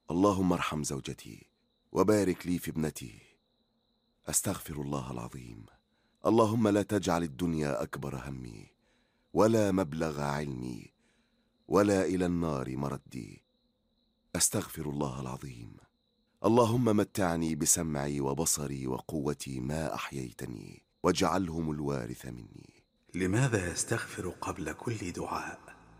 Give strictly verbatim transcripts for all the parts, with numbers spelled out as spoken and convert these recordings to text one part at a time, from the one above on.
اللهم ارحم زوجتي وبارك لي في ابنتي. أستغفر الله العظيم. اللهم لا تجعل الدنيا أكبر همي ولا مبلغ علمي ولا إلى النار مردي. أستغفر الله العظيم. اللهم متعني بسمعي وبصري وقوتي ما أحييتني واجعلهم الوارث مني. لماذا يستغفر قبل كل دعاء؟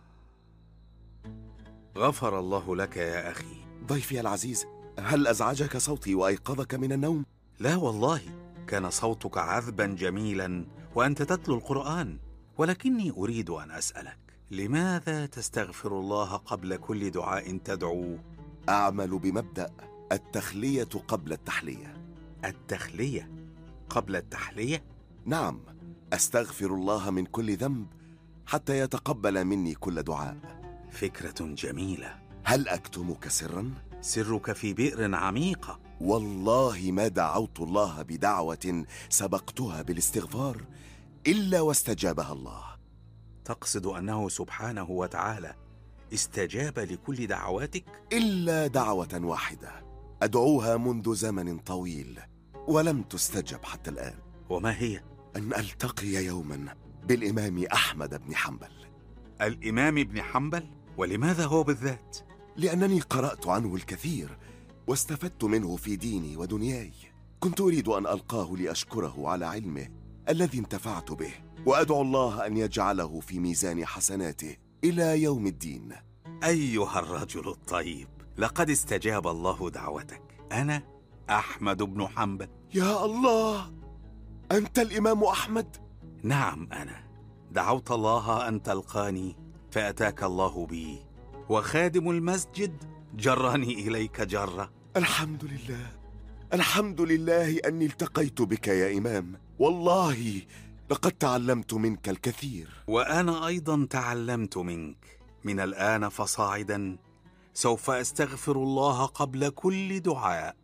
غفر الله لك يا أخي. ضيفي العزيز، هل أزعجك صوتي وأيقظك من النوم؟ لا والله، كان صوتك عذبا جميلا وأنت تتلو القرآن، ولكني أريد أن أسألك، لماذا تستغفر الله قبل كل دعاء تدعو؟ أعمل بمبدأ التخلية قبل التحلية. التخلية قبل التحلية؟ نعم، أستغفر الله من كل ذنب حتى يتقبل مني كل دعاء. فكرة جميلة. هل أكتمك سرا؟ سرك في بئر عميقة. والله ما دعوت الله بدعوة سبقتها بالاستغفار إلا واستجابها الله. تقصد أنه سبحانه وتعالى استجاب لكل دعواتك؟ إلا دعوة واحدة أدعوها منذ زمن طويل ولم تستجب حتى الآن. وما هي؟ أن ألتقي يوما بالإمام أحمد بن حنبل. الإمام ابن حنبل؟ ولماذا هو بالذات؟ لأنني قرأت عنه الكثير واستفدت منه في ديني ودنياي. كنت أريد أن ألقاه لأشكره على علمه الذي انتفعت به، وأدعو الله أن يجعله في ميزان حسناته إلى يوم الدين. أيها الرجل الطيب، لقد استجاب الله دعوتك. أنا أحمد بن حنبل. يا الله، أنت الإمام أحمد؟ نعم أنا. دعوت الله أن تلقاني فأتاك الله بي، وخادم المسجد جرني إليك جرة. الحمد لله، الحمد لله أني التقيت بك يا إمام. والله لقد تعلمت منك الكثير. وأنا أيضا تعلمت منك. من الآن فصاعدا سوف أستغفر الله قبل كل دعاء.